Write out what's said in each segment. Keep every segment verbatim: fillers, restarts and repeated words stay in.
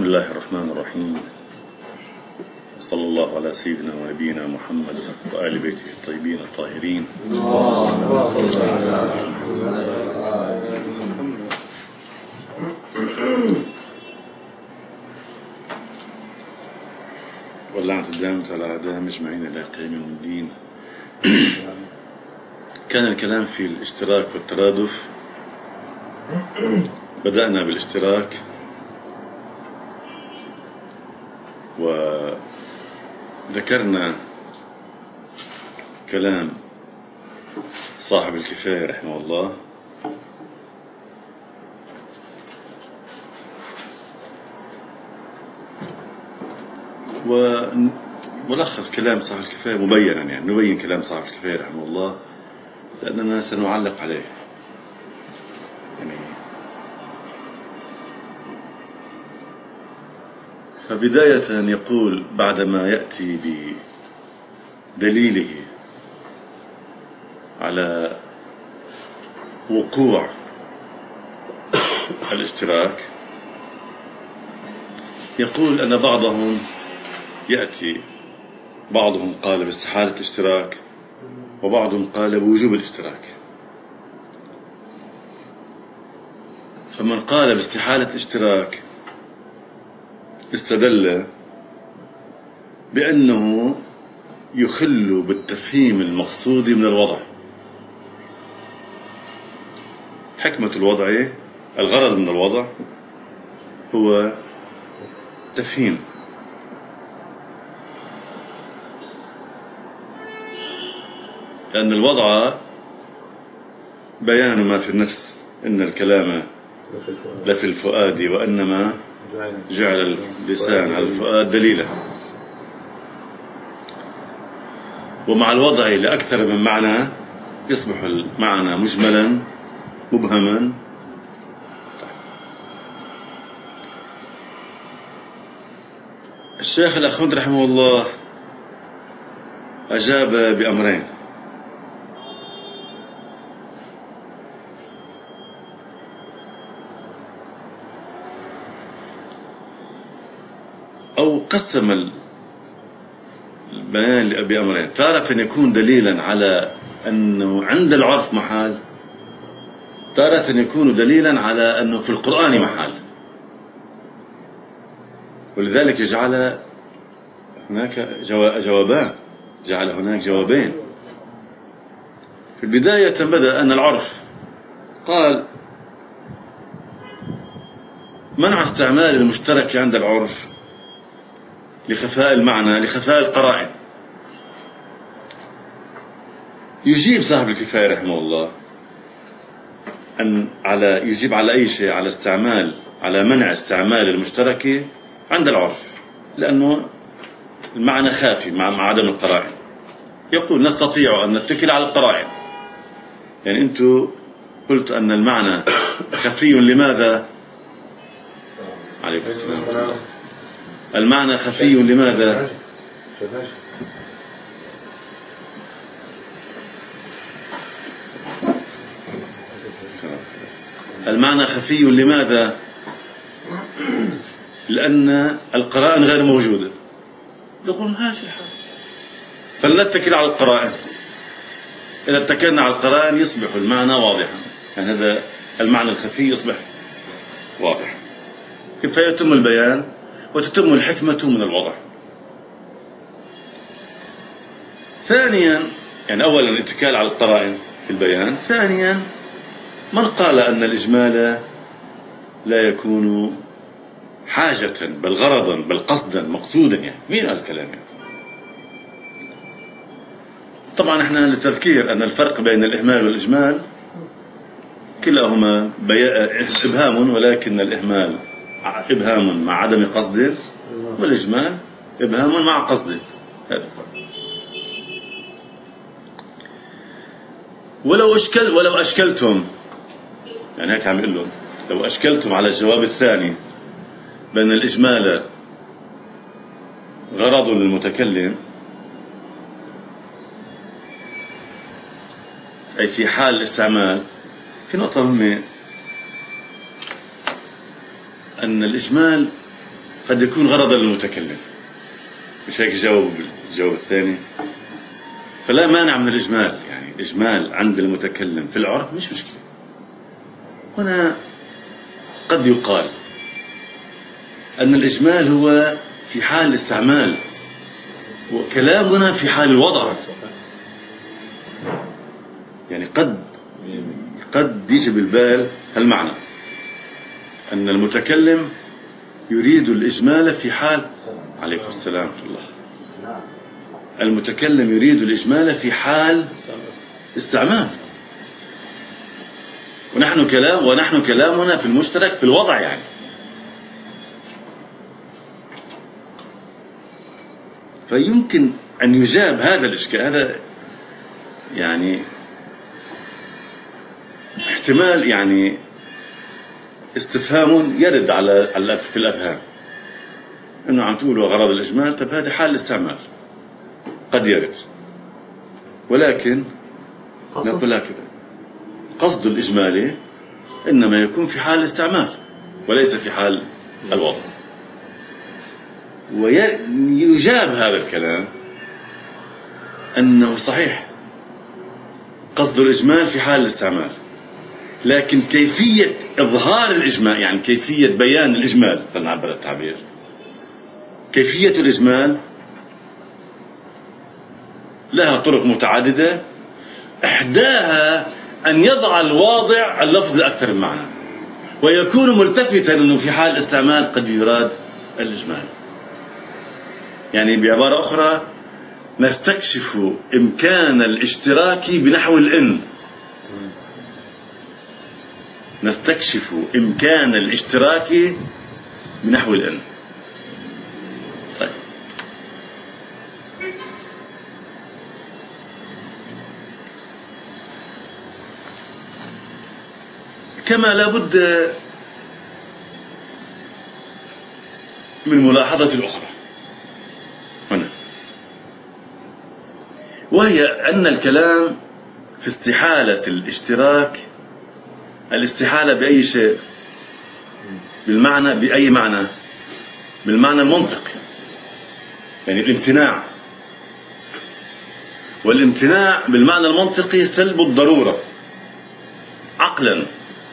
بسم الله الرحمن الرحيم. صلى الله على سيدنا ونبينا محمد وآل بيته الطيبين الطاهرين. واللعنة الدامة على أعدائهم أجمعين إلى قيام يوم الدين. كان الكلام في الاشتراك والترادف. بدأنا بالاشتراك وذكرنا كلام صاحب الكفاية رحمه الله، وملخص كلام صاحب الكفاية مبينا، يعني نبين كلام صاحب الكفاية رحمه الله لأننا سنعلق عليه. يعني فبداية يقول بعدما يأتي بدليله على وقوع الاشتراك، يقول أن بعضهم يأتي بعضهم قال باستحالة الاشتراك وبعضهم قال بوجوب الاشتراك. فمن قال باستحالة الاشتراك استدل بأنه يخل بالتفهيم المقصود من الوضع. حكمة الوضع، الغرض من الوضع هو تفهيم، لأن الوضع بيان ما في النفس، إن الكلام لفي الفؤاد وأنما جعل اللسان على الفؤاد دليلا. ومع الوضع لأكثر من معنى يصبح المعنى مجملا مبهما. الشيخ الأخوند رحمه الله أجاب بأمرين. أو قسم البيان بأمرين: تارة يكون دليلا على أنه عند العرف محال، تارة يكون دليلا على أنه في القرآن محال. ولذلك جعل هناك جوابان، جعل هناك جوابين. في البداية بدأ أن العرف قال منع استعمال المشترك عند العرف لخفاء المعنى، لخفاء القرائن. يجيب صاحب الكفاية رحمه الله أن على يجيب على أي شيء، على استعمال على منع استعمال المشترك عند العرف، لأنه المعنى خافي مع عدم القرائن. يقول نستطيع أن نتكل على القرائن. يعني أنتم قلت أن المعنى خفي، لماذا؟ عليكم السلام. المعنى خفي لماذا؟ المعنى خفي لماذا؟ لأن القرائن غير موجودة. يقول ماشي الحال، فلنتكل على القرائن. إذا اتكلنا على القرائن يصبح المعنى واضحا، يعني هذا المعنى الخفي يصبح واضح، فيتم البيان وتتم الحكمة من الوضع. ثانيا، يعني أولا الاتكال على القرائن في البيان. ثانيا، من قال أن الإجمال لا يكون حاجة بل غرضا بل قصدا مقصودا، يعني مين قال الكلام؟ يعني طبعا احنا للتذكير أن الفرق بين الإهمال والإجمال كلاهما إبهام، ولكن الإهمال إبهام مع عدم قصد، والإجمال إبهام مع قصد. ولو أشكل ولو أشكلتم، يعني هيك عم يقول لهم لو أشكلتم على الجواب الثاني بأن الإجمال غرض للمتكلم، أي في حال الاستعمال، في نقطة مهمة، أن الإجمال قد يكون غرضا للمتكلم، مش هيك جاوب الجواب الثاني. فلا مانع من الإجمال، يعني الإجمال عند المتكلم في العرف مش مشكلة. هنا قد يقال أن الإجمال هو في حال الاستعمال، وكلامنا في حال الوضع. يعني قد قد يجي بالبال هالمعنى، أن المتكلم يريد الإجمال في حال، عليكم السلام ورحمة الله، المتكلم يريد الإجمال في حال استعمال، ونحن كلام ونحن كلامنا في المشترك في الوضع. يعني فيمكن أن يجاب هذا الإشكال. هذا يعني احتمال، يعني استفهام يرد على في الأفهام، إنه عم تقولوا غرض الإجمال، طب هذا حال الاستعمال قد يرد، ولكن نقول هكذا: قصد الإجمالي إنما يكون في حال الاستعمال وليس في حال الوضع. ويجاب هذا الكلام أنه صحيح قصد الإجمال في حال الاستعمال، لكن كيفية إظهار الإجمال، يعني كيفية بيان الإجمال، فلنعبر التعبير، كيفية الإجمال لها طرق متعددة، إحداها أن يضع الواضع اللفظ الأكثر المعنى، ويكون ملتفتا أنه في حال الاستعمال قد يراد الإجمال. يعني بعبارة أخرى، نستكشف إمكان الاشتراك بنحو الإن، نستكشف إمكان الاشتراك بنحو الإن. طيب، كما لابد من ملاحظة الأخرى هنا، وهي أن الكلام في استحالة الاشتراك، الاستحالة بأي شيء، بالمعنى، بأي معنى؟ بالمعنى المنطقي، يعني الامتناع. والامتناع بالمعنى المنطقي سلب الضرورة عقلا،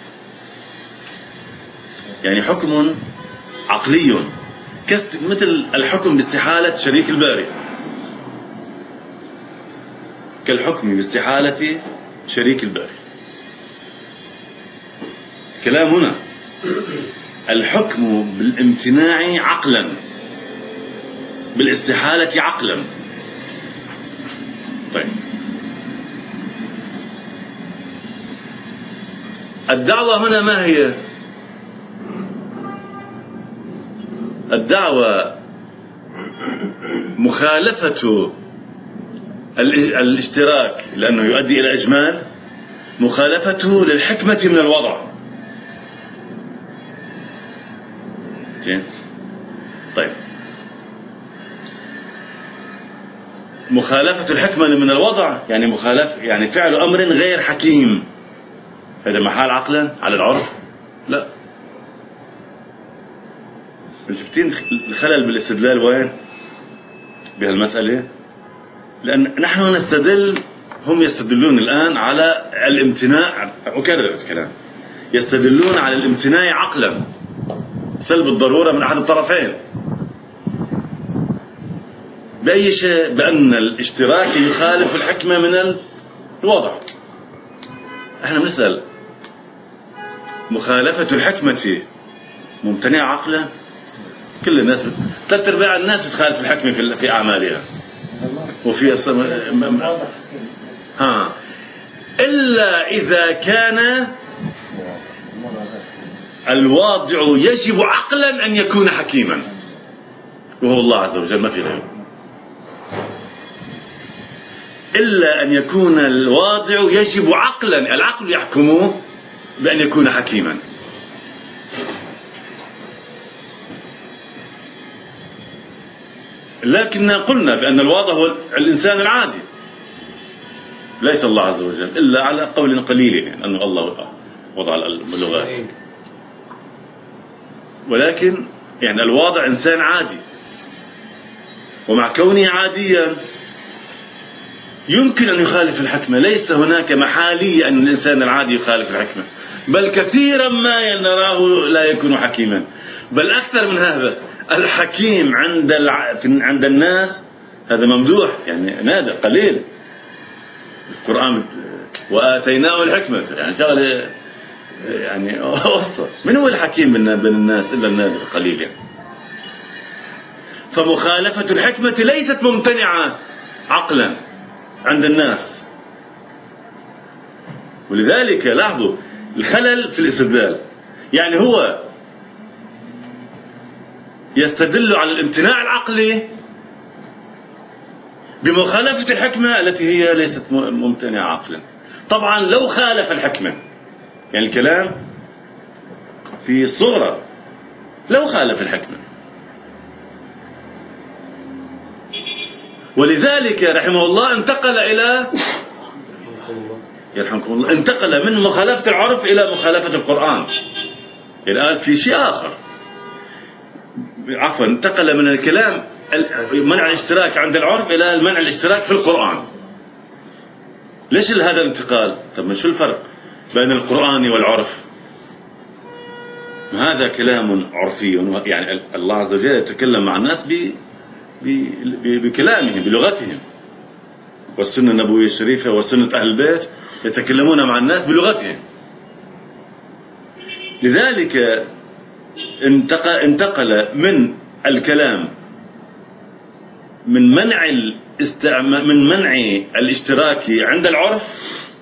يعني حكم عقلي، مثل الحكم باستحالة شريك الباري، كالحكم باستحالة شريك الباري. كلام هنا الحكم بالامتناع عقلا، بالاستحالة عقلا. طيب، الدعوة هنا ما هي؟ الدعوة مخالفة الاشتراك، لأنه يؤدي إلى إجمال، مخالفته للحكمة من الوضع. طيب، مخالفة الحكمة من الوضع يعني مخالف، يعني فعل أمر غير حكيم، هذا محال عقلا على العرف؟ لا. شفتين الخلل بالاستدلال وين بهالمسألة؟ لأن نحن نستدل، هم يستدلون الآن على الامتناع، أكرر الكلام، يستدلون على الامتناع عقلا، سلب الضرورة من أحد الطرفين، بأي شيء؟ بأن الاشتراك يخالف الحكمة من الوضع. احنا بنسأل: مخالفة الحكمة ممتنع عقلا؟ كل الناس، ثلاث ارباع الناس بتخالف الحكمة في في أعمالها وفي أصم... ها إلا إذا كان الواضع يجب عقلا أن يكون حكيما، وهو الله عز وجل، ما في غيره. إلا أن يكون الواضع يجب عقلا، العقل يحكمه بأن يكون حكيما. لكن قلنا بأن الواضع هو الإنسان العادي، ليس الله عز وجل، إلا على قول قليل، يعني أنه الله وضع اللغات. ولكن يعني الواضع إنسان عادي، ومع كونه عاديا يمكن أن يخالف الحكمة. ليس هناك محالية أن الإنسان العادي يخالف الحكمة، بل كثيرا ما نراه لا يكون حكيما. بل أكثر من هذا، الحكيم عند الع... عند الناس هذا ممدوح، يعني نادر قليل. القرآن وآتيناه الحكمة، يعني شغله يعني وصل. من هو الحكيم بين الناس إلا النادر قليل يعني. فمخالفة الحكمة ليست ممتنعة عقلا عند الناس. ولذلك لاحظوا الخلل في الاستدلال، يعني هو يستدل على الامتناع العقلي بمخالفة الحكمة التي هي ليست ممتنعة عقلا. طبعا لو خالف الحكمة، يعني الكلام في الصغرى، لو خالف الحكمة. ولذلك رحمه الله انتقل إلى يرحمكم الله انتقل من مخالفة العرف إلى مخالفة القرآن. الآن في شيء آخر، عفوا انتقل من الكلام منع الاشتراك عند العرف إلى المنع الاشتراك في القرآن. ليش هذا الانتقال؟ طب ما شو الفرق بين القرآن والعرف؟ هذا كلام عرفي، يعني الله عز وجل يتكلم مع الناس ب بكلامهم بلغتهم، والسنة النبوية الشريفة والسنة أهل البيت يتكلمون مع الناس بلغتهم. لذلك انتقل من الكلام من منع الاستعمال من منع الاشتراك عند العرف،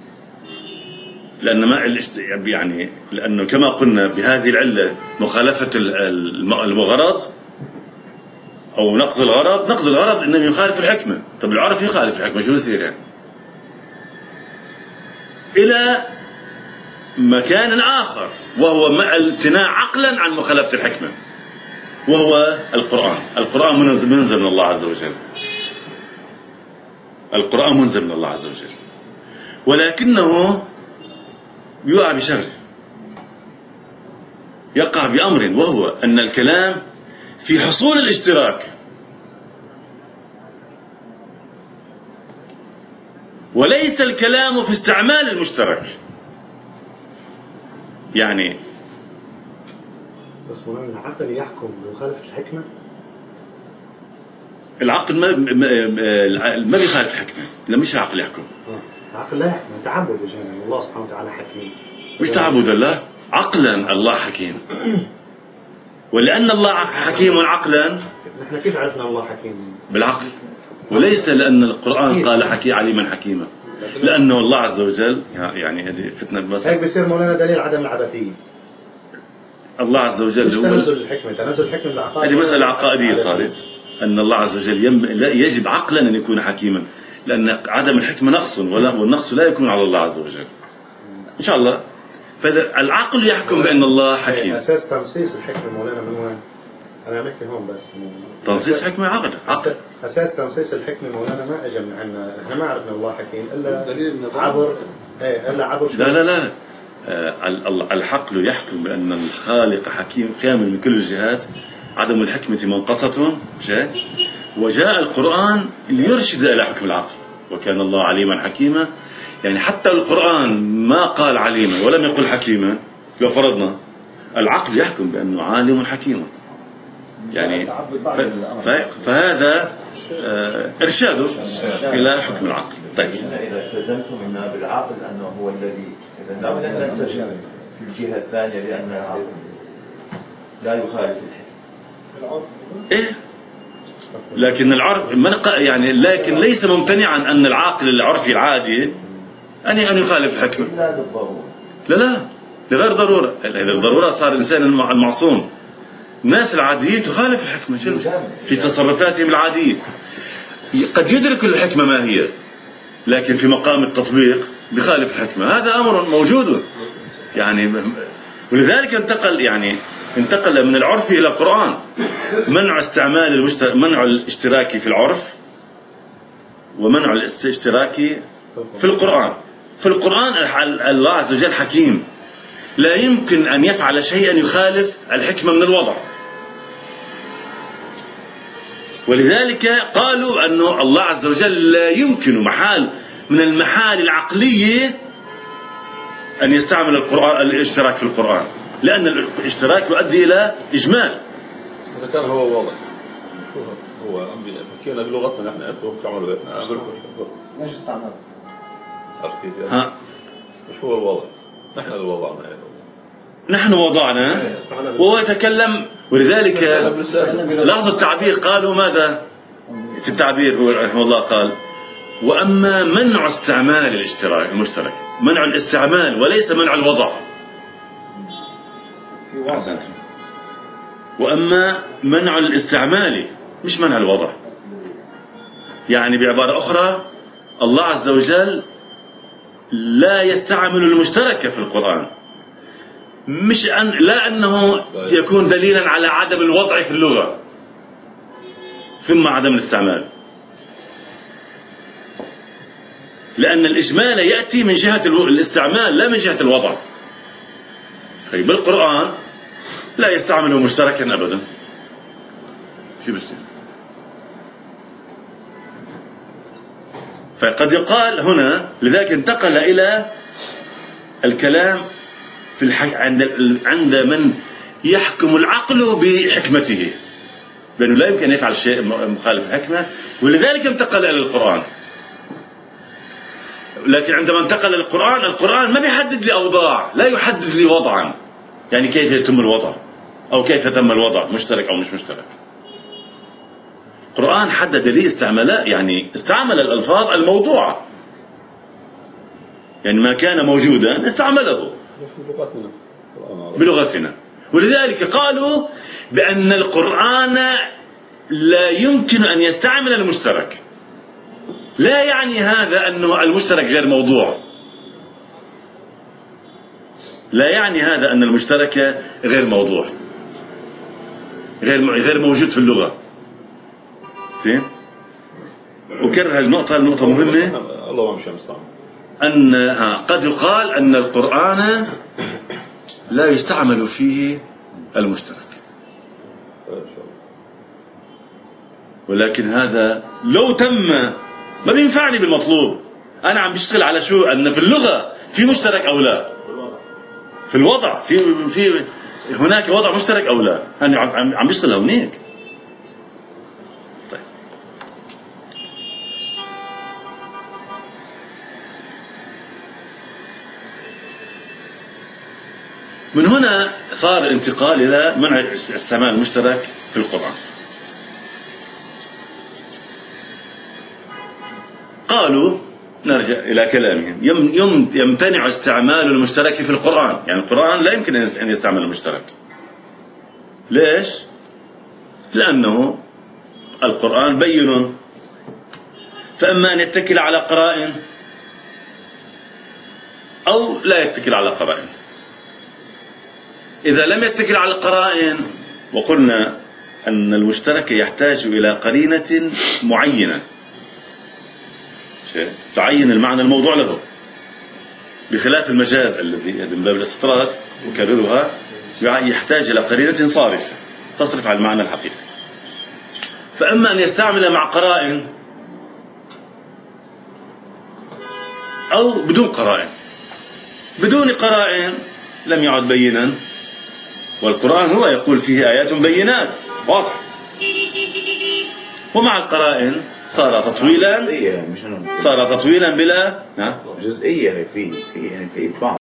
لأن ما يعني لأنه كما قلنا بهذه العلة مخالفة المغرض أو نقض الغرض. نقض الغرض إنه يخالف الحكمة. طب العرف يخالف الحكمة، شو يصير يعني؟ إلى مكان آخر، وهو مع الامتناع عقلا عن مخالفة الحكمة، وهو القرآن. القرآن منزل من الله عز وجل. القرآن منزل من الله عز وجل، ولكنه يقع بشغل، يقع بأمر، وهو أن الكلام في حصول الاشتراك، وليس الكلام في استعمال المشترك. يعني بس مولانا العقل يحكم بمخالفة الحكمة. العقل ما ما بيخالف الحكمة، لا مش العقل يحكم. العقل لا يحكم، تعبد يعني الله سبحانه وتعالى حكيم. مش تعبد الله، عقلا الله حكيم. ولأن الله حكيم عقلا، نحن كيف عرفنا الله حكيم؟ بالعقل، وليس لأن القرآن قال حكي عليما حكيما، لأنه الله عز وجل يعني هذه فتنة بس. هيك بصير مولانا دليل عدم العبثية. الله عز وجل هو تنزل الحكمة، تنزل الحكمة بالعقائد. هذه مسألة عقائدية صارت، أن الله عز وجل يجب عقلا أن يكون حكيما، لأن عدم الحكمة نقص، والنقص لا يكون على الله عز وجل إن شاء الله. فالعقل يحكم بأن الله حكيم. أساس تنصيص الحكمة مولانا من وين؟ أنا بحكي هون بس. تنصيص حكمة عقل. عقل. أساس تنصيص الحكمة مولانا ما أجى من عنا، إحنا ما عرفنا الله حكيم إلا عبر إيه إلا عبر. لا لا لا آه الحقل يحكم بأن الخالق حكيم كامل من كل الجهات، عدم الحكمة منقصة شيء. وجاء القرآن ليرشد إلى حكم العقل، وكان الله عليما حكيما. يعني حتى القرآن ما قال عليما ولم يقل حكيما. لو فرضنا العقل يحكم بأنه عالم حكيم، يعني فهذا إرشاده إلى حكم العقل. طيب إذا التزمتم بالعقل أنه هو الذي، إذا لا نلتزم في الجهة الثانية لأن العقل لا يخالف الحكمة. إيه، لكن العرف يعني لكن ليس ممتنعا أن العاقل العرفي العادي أن أن يخالف الحكمة. لا للضرورة. لا لا لغير ضرورة. إذا الضرورة صار الإنسان المعصوم. الناس العاديين تخالف الحكمة في تصرفاتهم العادية. قد يدرك الحكمة ما هي، لكن في مقام التطبيق بخالف الحكمة. هذا أمر موجود يعني. ولذلك انتقل يعني انتقل من العرف إلى القرآن. منع استعمال المشترك، منع الاشتراكي في العرف، ومنع الاشتراكي في القرآن. في القرآن الله عز وجل حكيم، لا يمكن أن يفعل شيئا يخالف الحكمة من الوضع. ولذلك قالوا أنه الله عز وجل لا يمكن محال من المحال العقلية أن يستعمل القرآن الاشتراك في القرآن، لأن الاشتراك يؤدي إلى إجمال. إذا كان هو واضح شو هو عم بيحكينا بلغتنا نحن أنتم بتعملوا بيتنا مش استعمال ها مش هو الوضع، نحن اللي وضعنا يعني. نحن وضعنا وهو يتكلم. ولذلك لاحظوا التعبير، قالوا ماذا في التعبير؟ هو رحمه الله قال: وأما منع استعمال الاشتراك المشترك، منع الاستعمال وليس منع الوضع. وأما منع الاستعمال مش منع الوضع. يعني بعبارة أخرى الله عز وجل لا يستعمل المشترك في القرآن، مش أن لا أنه يكون دليلا على عدم الوضع في اللغة ثم عدم الاستعمال، لأن الإجمال يأتي من جهة الاستعمال لا من جهة الوضع. طيب القرآن لا يستعمله مشتركا أبدا، شو بصير؟ فقد يقال هنا، لذلك انتقل إلى الكلام في الح... عند عند من يحكم العقل بحكمته، لأنه لا يمكن أن يفعل شيء مخالف الحكمة، ولذلك انتقل إلى القرآن. لكن عندما انتقل إلى القرآن، القرآن ما بيحدد لي أوضاع، لا يحدد لي وضعا، يعني كيف يتم الوضع أو كيف تم الوضع، مشترك أو مش مشترك. القرآن حدد لي استعمالات، يعني استعمل الألفاظ الموضوعة، يعني ما كان موجودا استعمله بلغتنا. ولذلك قالوا بأن القرآن لا يمكن أن يستعمل المشترك. لا يعني هذا أنه المشترك غير موضوع، لا يعني هذا أن المشترك غير موضوع، غير غير موجود في اللغة. فين؟ أكرر النقطة النقطة مهمة، الله مش مستعمل. أن قد يقال أن القرآن لا يستعمل فيه المشترك، ولكن هذا لو تم ما بينفعني بالمطلوب. أنا عم بشتغل على شو؟ أن في اللغة في مشترك أو لا، في الوضع في في هناك وضع مشترك أو لا، أنا عم عم بشتغل هونيك. طيب من هنا صار الانتقال إلى منع استعمال المشترك في القرآن. قالوا، نرجع إلى كلامهم، يمتنع استعمال المشترك في القرآن، يعني القرآن لا يمكن أن يستعمل المشترك. ليش؟ لأنه القرآن بين، فأما أن يتكل على قرائن أو لا يتكل على قرائن. إذا لم يتكل على القرائن، وقلنا أن المشترك يحتاج إلى قرينة معينة تعين المعنى الموضوع له، بخلاف المجاز الذي من باب الاستطراد وكررها يحتاج إلى قرينة صارفة تصرف على المعنى الحقيقي. فأما أن يستعمل مع قرائن أو بدون قرائن. بدون قرائن لم يعد بينا، والقرآن هو يقول فيه آيات بينات واضح، ومع القرائن صار تطويلا، صار تطويلا بلا جزئية في في يعني في بعض